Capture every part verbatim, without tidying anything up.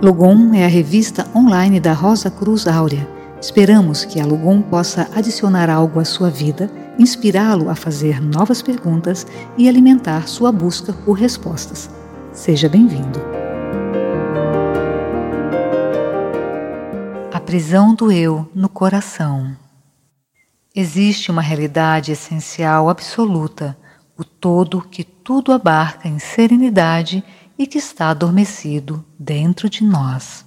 Logom é a revista online da Rosa Cruz Áurea. Esperamos que a Logom possa adicionar algo à sua vida, inspirá-lo a fazer novas perguntas e alimentar sua busca por respostas. Seja bem-vindo. A prisão do eu no coração. Existe uma realidade essencial absoluta, o todo que tudo abarca em serenidade e que está adormecido dentro de nós.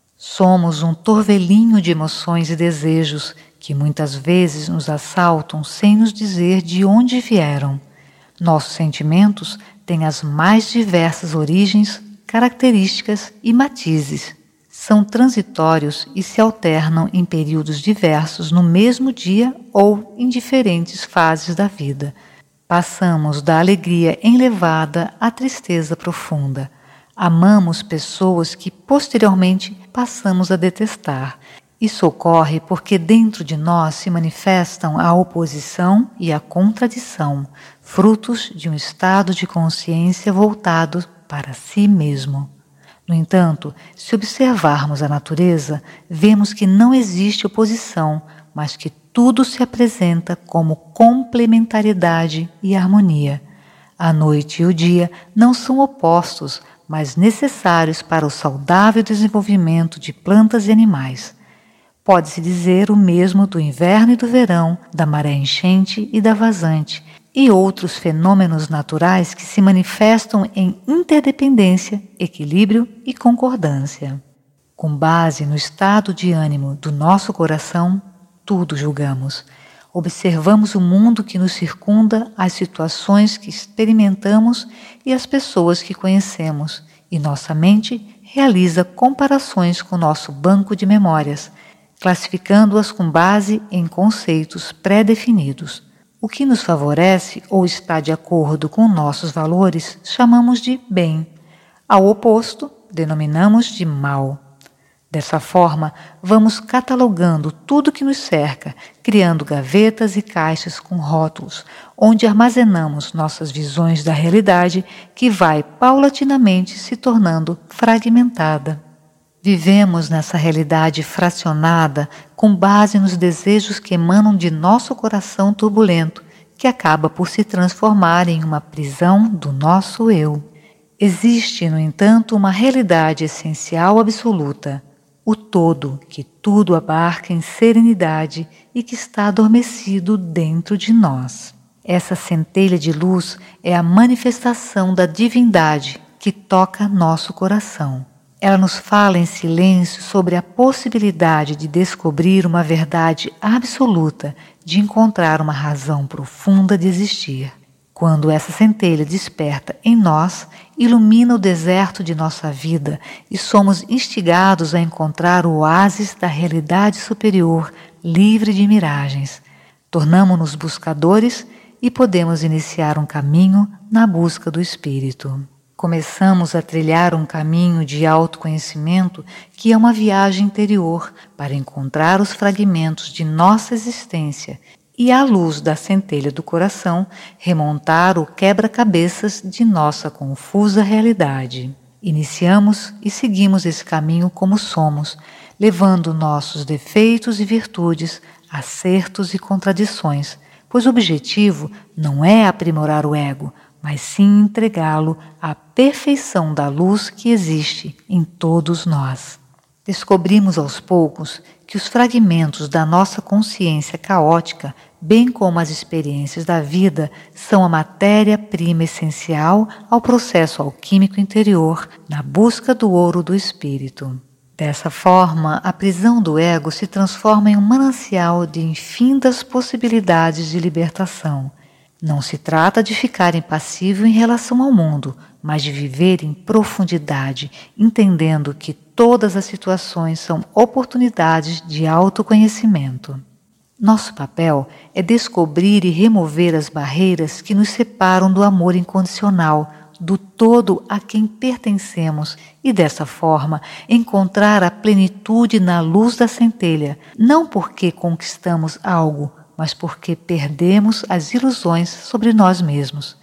Somos um torvelinho de emoções e desejos que muitas vezes nos assaltam sem nos dizer de onde vieram. Nossos sentimentos têm as mais diversas origens, características e matizes. São transitórios e se alternam em períodos diversos no mesmo dia ou em diferentes fases da vida. Passamos da alegria enlevada à tristeza profunda. Amamos pessoas que posteriormente passamos a detestar. Isso ocorre porque dentro de nós se manifestam a oposição e a contradição, frutos de um estado de consciência voltado para si mesmo. No entanto, se observarmos a natureza, vemos que não existe oposição, mas que tudo se apresenta como complementariedade e harmonia. A noite e o dia não são opostos, mas necessários para o saudável desenvolvimento de plantas e animais. Pode-se dizer o mesmo do inverno e do verão, da maré enchente e da vazante, e outros fenômenos naturais que se manifestam em interdependência, equilíbrio e concordância. Com base no estado de ânimo do nosso coração, tudo julgamos. Observamos o mundo que nos circunda, as situações que experimentamos e as pessoas que conhecemos, e nossa mente realiza comparações com nosso banco de memórias, classificando-as com base em conceitos pré-definidos. O que nos favorece ou está de acordo com nossos valores chamamos de bem. Ao oposto, denominamos de mal. Dessa forma, vamos catalogando tudo que nos cerca, criando gavetas e caixas com rótulos, onde armazenamos nossas visões da realidade que vai paulatinamente se tornando fragmentada. Vivemos nessa realidade fracionada com base nos desejos que emanam de nosso coração turbulento, que acaba por se transformar em uma prisão do nosso eu. Existe, no entanto, uma realidade essencial absoluta, o todo que tudo abarca em serenidade e que está adormecido dentro de nós. Essa centelha de luz é a manifestação da divindade que toca nosso coração. Ela nos fala em silêncio sobre a possibilidade de descobrir uma verdade absoluta, de encontrar uma razão profunda de existir. Quando essa centelha desperta em nós, ilumina o deserto de nossa vida e somos instigados a encontrar o oásis da realidade superior, livre de miragens. Tornamo-nos buscadores e podemos iniciar um caminho na busca do Espírito. Começamos a trilhar um caminho de autoconhecimento que é uma viagem interior para encontrar os fragmentos de nossa existência e, à luz da centelha do coração, remontar o quebra-cabeças de nossa confusa realidade. Iniciamos e seguimos esse caminho como somos, levando nossos defeitos e virtudes, acertos e contradições, pois o objetivo não é aprimorar o ego, mas sim entregá-lo à perfeição da luz que existe em todos nós. Descobrimos aos poucos que os fragmentos da nossa consciência caótica, bem como as experiências da vida, são a matéria-prima essencial ao processo alquímico interior na busca do ouro do espírito. Dessa forma, a prisão do ego se transforma em um manancial de infindas possibilidades de libertação. Não se trata de ficar impassível em relação ao mundo, mas de viver em profundidade, entendendo que todas as situações são oportunidades de autoconhecimento. Nosso papel é descobrir e remover as barreiras que nos separam do amor incondicional, do todo a quem pertencemos e, dessa forma, encontrar a plenitude na luz da centelha, não porque conquistamos algo, mas porque perdemos as ilusões sobre nós mesmos.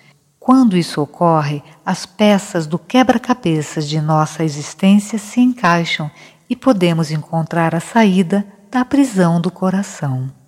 Quando isso ocorre, as peças do quebra-cabeças de nossa existência se encaixam e podemos encontrar a saída da prisão do coração.